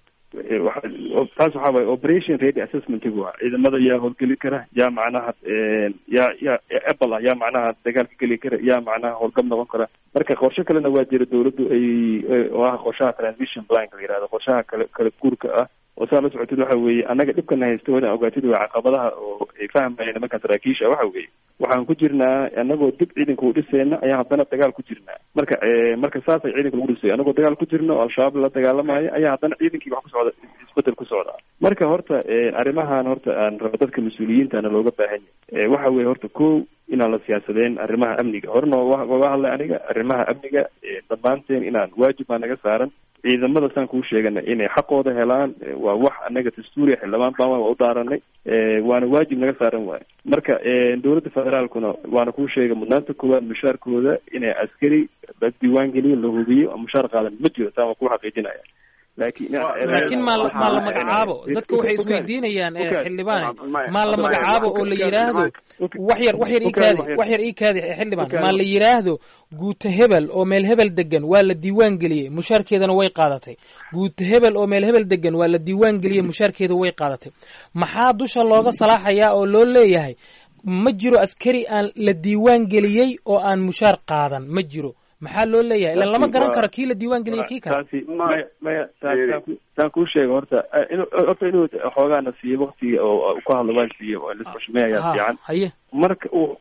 taas waxaa waaye operation ready assessmentigu waa ciidamada yaa howlgeli kara yaa macnaha yaa yaa apple ah yaa macnaha dagaalka geli kara yaa macnaha howlgab noqon kara marka qorshe kalena waa jira dawladdu ay oo ah qorshaha transition plan la yidhahdo qorshaha kale kala guurka ah oo saa la socotid waxa weeye annaga dhibkana haysta waa inaan ogaatid waa caqabadaha oo ay fahmayeen nimanka saraakiisha waxa weeye waxaan ku jirnaa annagoo dib ciidanka u dhisayna ayaa haddana dagaal ku jirnaa marka marka saasay ciidanka lagu dhisay annagoo dagaal ku jirno al-shabaab la dagaalamayo ayaa haddana ciidankii wax ku socda isbedel ku socda marka horta arrimahan horta aan rabo dadka mas-uuliyiintaana looga baahan yahay waxa weeye horta kow inaan la siyaasadeen arrimaha amniga horena waga hadlay aniga arrimaha amniga dhammaanteen inaan waajib baa naga saaran ciidamada saan kuu sheegana inay xaqooda helaan waa wax anaga dastuuriya xildhibaan baan waa u daaranay waana waajib naga saaran waayo marka dawladda federaalkuna waana kuu sheegay mudnaanta koowaad mushaarkooda inay askari la diiwaan geliyo la hubiyo oo mushaar qaadan ma jiro taa waa kuu xaqiijinaya laakiin laakiin ma ma la magacaabo dadka waxay isweydiinayaan xildhibaan ma la magacaabo oo la yiraahdo wax yar wax yar ii kaadi wax yar ii kaadi xildhibaan ma la yiraahdo guuta hebel oo meel hebel degan waa la diiwaan geliyay mushaarkeedana way qaadatay guuta hebel oo meel hebel degan waa la diiwaan geliyay mushaarkeeda way qaadatay maxaa dusha looga salaaxayaa oo loo leeyahay ma jiro askari aan la diiwaan geliyay oo aan mushaar qaadan ma jiro maxaa loo leeyahay ilan lama garan karo kii la diiwaan geliyay kii kale maya maya saan kuu sheega horta horta inuu xoogaana siiyo waktiga oo ku hadlo waan siiyo oo lisxushmeeyaa fiican haye marka uu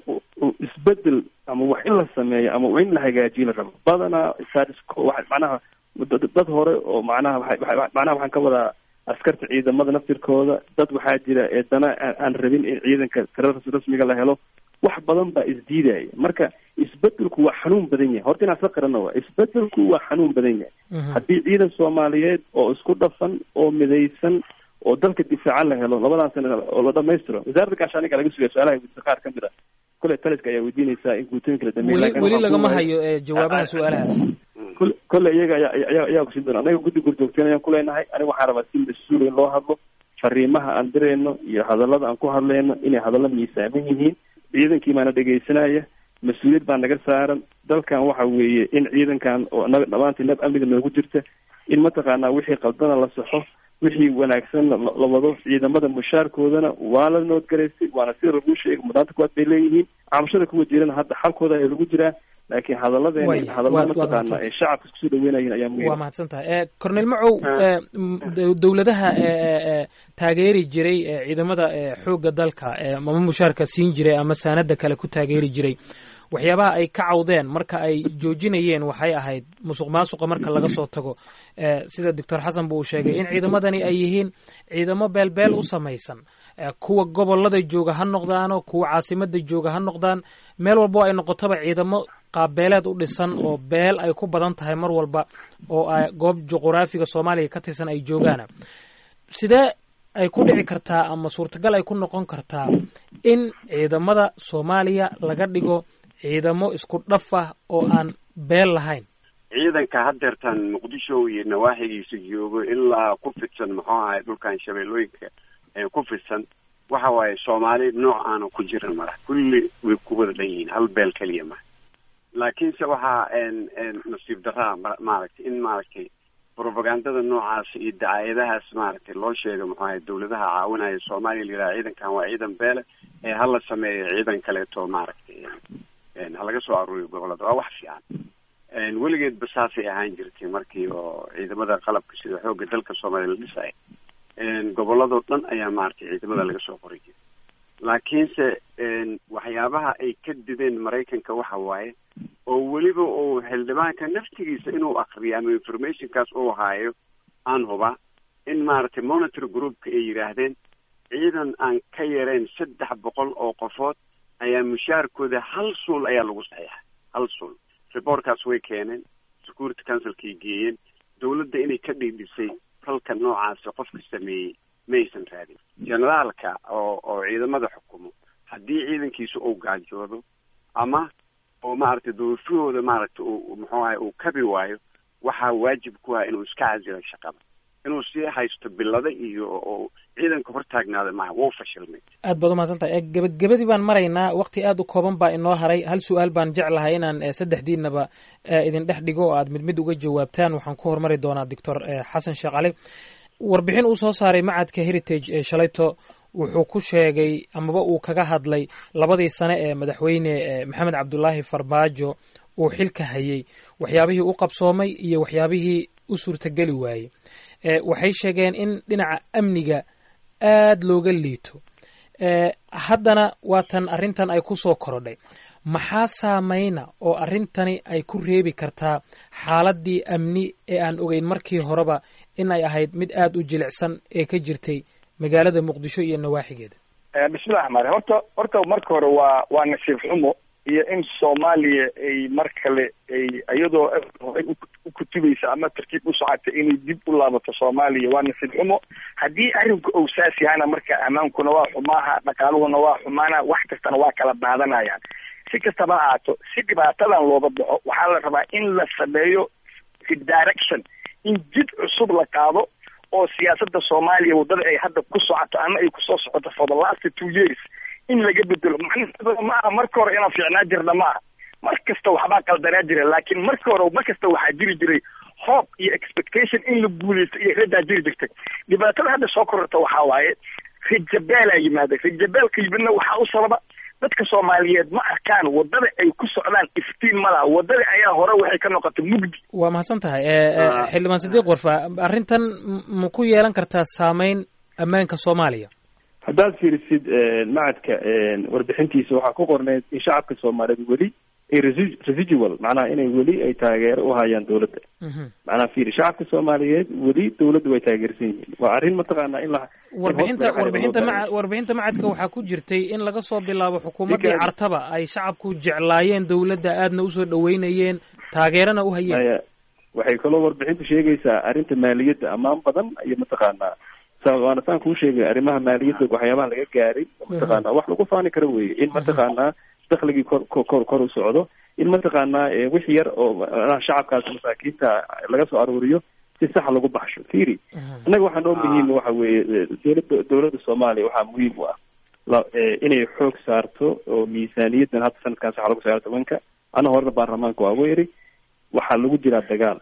isbedel ama wax in la sameeyo ama in la hagaajiyo la rabo badanaa statusco wa macnaha dad hore oo macnaha waa macnaha waxaan ka wadaa askarta ciidamada naftirkooda dad waxaa jira ee dana aan rabin in ciidanka tirada rasmiga la helo wax badan baa isdiidaya marka isbedelku waa xanuun badan yahay horta inaan isla qarano waa isbedelku waa xanuun badan yahay haddii ciidan soomaaliyeed oo isku dhafan oo midaysan oo dalka difaacan la helo labadan sana oo la dhamaystiro wasaaradda gaashaaniga laga sugaya su-aalaha weydiisa qaar ka mid a kule taliska ayaa weydiinaysaa in guutooyinka la dhameeyo weli lagama hayo jawaabaha su-aalahaas kole iyaga ayaa ayaa kusin doona anaga guddi gurjoogteen ayaan kuleenahay aniga waxaan rabaa si mas-uul in loo hadlo fariimaha aan dirayno iyo hadallada aan ku hadlayno inay hadallo miisaaman yihiin ciidankii baana dhegaysanaya mas-uuliyad baa naga saaran dalkan waxa weeye in ciidankan oo dhammaantii nab amniga noogu jirta in mataqaanaa wixii qaldana la saxo wixii wanaagsan la wado ciidamada mushaarkoodana waa la noodgaraysay waana sida lagu sheegay mudnaanta kuwaad bay leeyihiin cabashada kuwa jirana hadda xalkooda ayaa lagu jiraa laakiin hadalladeena hadallada mataqaana ee shacabka iskusoo dhaweynayeen ayaa muhiim. waa mahadsan tahay cornel macow dowladaha taageeri jiray ciidamada xoogga dalka ama mushaarka siin jiray ama saanada kale ku taageeri jiray waxyaabaha ay ka cawdeen marka ay joojinayeen waxay ahayd musuq maasuqa marka laga soo tago sida doctor xasan buu sheegay in ciidamadani ay yihiin ciidamo beelbeel u samaysan kuwa gobolada jooga ha noqdaano kuwa caasimada jooga ha noqdaan meel walbo ay noqotaba ciidamo qaabbeeleed u dhisan oo beel ay ku badan tahay mar walba oo goob juquraafiga Soomaaliya ka tirsan ay joogaan. sidee ay ku dhici kartaa ama suurtagal ay ku noqon kartaa in ciidamada Soomaaliya laga dhigo ciidamo isku dhaf ah oo aan beel lahayn? ciidanka haddeertan Muqdisho iyo nawaaxigiisa joogo ilaa ku fidsan muxuu ahay dhulkan shabeellooyinka ee ku fidsan waxa waaye Soomaali nooc aan ku jirin mara kulli way ku wada leeyihiin hal beel kaliya ma laakiin se waxa een een nasiib darra maaragtay in maaragtay propagandada noocaas iyo dacaayadahaas maaragtay loo sheego muxuu ahay dawladaha caawinaya Soomaaliya ilaa ciidankan waa ciidan beel ee hal la sameeyo ciidan kale to maaragtay een halaga soo aruuriyo gobolada waa wax fiican een weligeed basaasay ahaan jirtay markii oo ciidamada qalabka sida xoogga dalka Soomaaliya la dhisay een gobolada dhan ayaa maaragtay ciidamada laga soo qoray laakiinse een waxyaabaha ay ka dideen Mareykanka waxa waaye oo weliba oo xildhibaanka naftigiisa inuu akhriyo ama informationkaas uu haayo aan huba in maaragtay monitor groupka ay yiraahdeen ciidan aan ka yareen saddex boqol oo qofood ayaa mushaarkooda hal suul ayaa lagu saxiixay hal suul reportkaas way keeneen security councilkii geeyeen dawladda inay ka dhiidhisay halka noocaas qofka sameeyey maysan raadin generaalka oo oo ciidamada xukumo haddii ciidankiisu uu gaajoodo ama oo maaragtay doorashooda maaragtay uu muxuu ahay uu kabi waayo waxaa waajib ku ah inuu iska casilo shaqada inuu sii haysto bilada iyo oo ciidanka hortaagnaada maaha wuu fashilmay. aad baad u mahadsantahay gabagabadii baan maraynaa waqti aad u kooban baa inoo haray hal su-aal baan jeclahay inaan saddexdiinaba idin dhex dhigo oo aad mid mid uga jawaabtaan waxaan ku hormari doonaa doctor xasan sheekh cali warbixin uu soo saaray macadka heritage ee shalayto wuxuu ku sheegay amaba uu kaga hadlay labadii sane ee madaxweyne maxamed cabdulaahi farmaajo uu xilka hayay waxyaabihii u qabsoomay iyo waxyaabihii u suurtageli waayey waxay sheegeen in dhinaca amniga aad looga liito haddana waatan arrintan ay ku soo korodhay maxaa saameyna oo arrintani ay ku reebi kartaa xaaladii amni ee aan ogeyn markii horeba in ay ahayd mid aad u jilicsan ee ka jirtay magaalada Muqdisho iyo nawaaxigeeda? bismillaah rahmaan horta horta marka hore waa waa nasiib xumo iyo in Soomaaliya ay mar kale ay iyadoo u kutubaysa ama tartiib u socota inay dib u laabato Soomaaliya waa nasiib xumo haddii arrinku uu saas yahay marka amaankuna waa xumaha dhaqaaluhuna waa xumaana wax kastana waa kala baadanayaan si kastaba aato si dhibaatadan looga baxo waxaa la rabaa in la sameeyo direction in jid cusub la qaado oo siyaasadda Soomaaliya wadada ay hadda ku socoto ama ay ku soo socoto for the last two years in laga bedelo macnaheedu ma aha marka hore inaan fiicnaa jirna ma aha mar kasta waxbaa qaldanaa jira laakiin marka hore mar kasta waxaa jiri jiray hope iyo expectation in la guuleysto iyo radaa jiri jirtay dhibaatada hadda soo kororta waxaa waaye rijabeelaa yimaada rijabeelka yimidna waxaa u sababa dadka Soomaaliyeed ma arkaan wadada ay ku socdaan iftiin malaha wadada ayaa hore waxay ka noqotay mugdi. waa mahadsan tahay xildhibaan Sidiiq Warfa arrintan ma ku yeelan kartaa saameyn ammaanka Soomaaliya? haddaad fiirisid macadka warbixintiisa waxaa ku qorneed in shacabka Soomaaliyeed weli ay residual macnaha inay weli ay taageero u hayaan dawladda macnaha fiiri shacabka Soomaaliyeed weli dawladdu way taageersan yihiin waa arrin mataqaanaa in la warbixinta warbixinta macad warbixinta macadka waxaa ku jirtay in laga soo bilaabo xukuumadii Cartaba ay shacabku jeclaayeen dawladda aadna u soo dhaweynayeen taageerana u hayeen waxay kaloo warbixintu sheegaysaa arrinta maaliyadda ammaan badan iyo mataqaanaa waana saan kuu sheegay arrimaha maaliyadda waxyaabaha laga gaaray mataqaanaa wax lagu faani karo weeye in mataqaanaa dakhligii kor kor kor u socdo in mataqaanaa wix yar oo shacabkaas masaakiinta laga soo aruuriyo si sax lagu baxsho fiiri annaga waxaa noo muhiim waxa weeye dowladda dowladda Soomaaliya waxaa muhiim u ah inay xoog saarto oo miisaaniyaddan hadda sanadkaas waxaa lagu sagaal tobanka ana horena baarlamaanka waa weeri waxaa lagu jiraa dagaal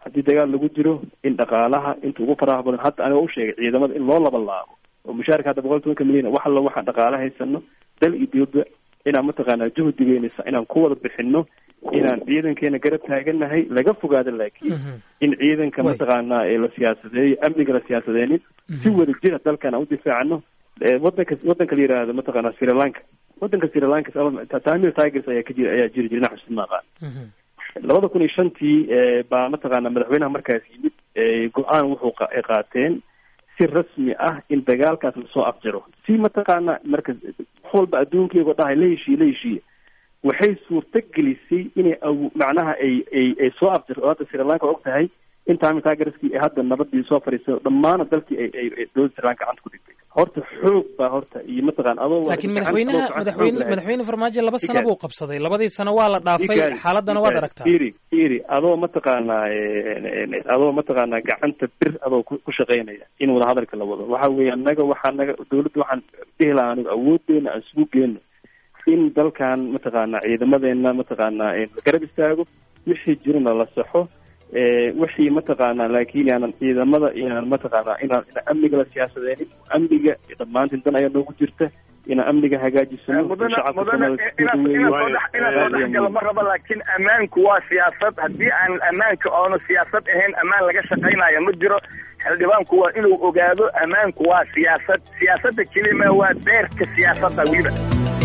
haddii dagaal lagu jiro in dhaqaalaha inta ugu faraha badan hadda aniga u sheegay ciidamada in loo laba laabo oo mushaarka hadda boqol tobanka milyan wax alla waxaan dhaqaala haysano dal iyo dibadba inaan mataqaanaa juhdigeynaysa inaan ku wada bixino inaan ciidankeena garab taaganahay laga fogaado laakiin in ciidanka mataqaanaa ee la siyaasadeeyo amniga la siyaasadeynin si wada jira dalkan aan u difaacano wadanka wadanka la yiraahdo mataqaanaa Sri Lanka wadanka Sri Lanka Tamil Tigers ayaa ka jira ayaa jiri jirna xusid maqaan labada kun iyo shantii baa mataqaanaa madaxweynaha markaas yimid go-aan wuxuu qaateen si rasmi ah in dagaalkaas lasoo afjaro si mataqaanaa marka walba adduunkeego dhahay la heshiiye la heshiiye waxay suurta gelisay inay macnaha ay ay ay soo afjarto hadda Sri Lanka og tahay in Tamil Tigerski ay hadda nabadii soo fariiso dhammaan dalkii ay ay dowladda Sri Lanka gacanta ku dhigtay horta xoog baa horta iyo mataqaan adoo laakiin madaxweynaha madaxweyne madaxweyne farmaajo laba sano buu qabsaday labadii sano waa la dhaafay xaaladana waad aragtaa iri iri adoo mataqaanaa adoo mataqaanaa gacanta bir adoo ku shaqeynaya in wada hadalka la wado waxa weeye anaga waxaa naga dowladda waxaan dhihi lahaa anigu awoodeena aan isugu geenno in dalkan mataqaanaa ciidamadeena mataqaanaa garab istaago wixii jirana la saxo wixii mataqaanaa laakiin yaanan ciidamada inaan mataqaanaa inaan amniga la siyaasadeynin amniga dhammaantiin dan ayaa noogu jirta inaan amniga hagaajisano ma raba laakiin ammaanku waa siyaasad haddii aan ammaanka oono siyaasad ahayn ammaan laga shaqaynayo ma jiro xildhibaanku waa inuu ogaado ammaanku waa siyaasad siyaasadda kelima waa beerka siyaasadda weliba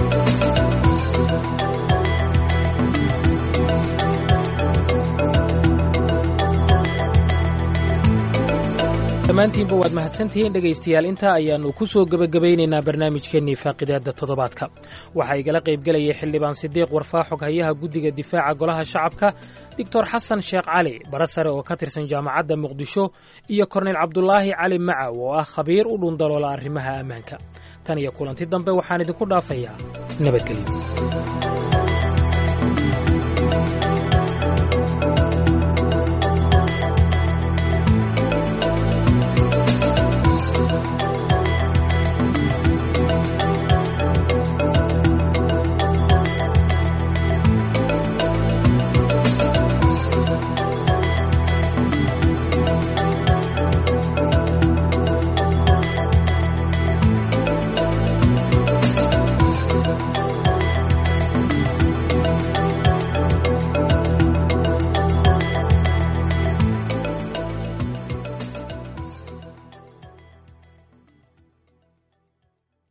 dhammaantiinba waad mahadsantihiin dhegaystayaal intaa ayaannu ku soo gebagabaynaynaa barnaamijkeennii faaqidaadda toddobaadka waxaa igala qaybgelayay xildhibaan sidiiq warfaa xoghayaha guddiga difaaca golaha shacabka doctor xasan sheekh cali bara sare oo ka tirsan jaamacadda muqdisho iyo korneyl cabdulaahi cali macaw oo ah khabiir u dhundaloola arrimaha ammaanka tan iyo kulanti dambe waxaan idinku dhaafayaa nabadgelyo.